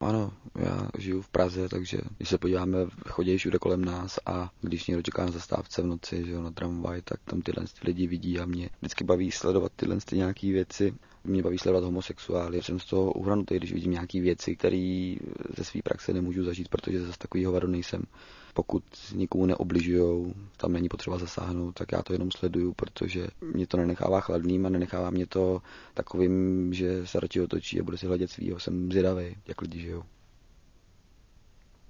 Ano, já žiju v Praze, takže když se podíváme, chodí všude kolem nás a když někdo čeká na zastávce v noci, že jo, na tramvaj, tak tam tyhle lidi vidí a mě vždycky baví sledovat tyhle nějaké věci. Mě baví sledovat homosexuály. Jsem z toho uhranutý, když vidím nějaké věci, které ze své praxe nemůžu zažít, protože zase takový hovado nejsem. Pokud nikomu neobližujou, tam není potřeba zasáhnout, tak já to jenom sleduju, protože mě to nenechává chladným a nenechává mě to takovým, že se radši otočí a bude si hledět svýho. Jsem zvědavý, jak lidi žijou.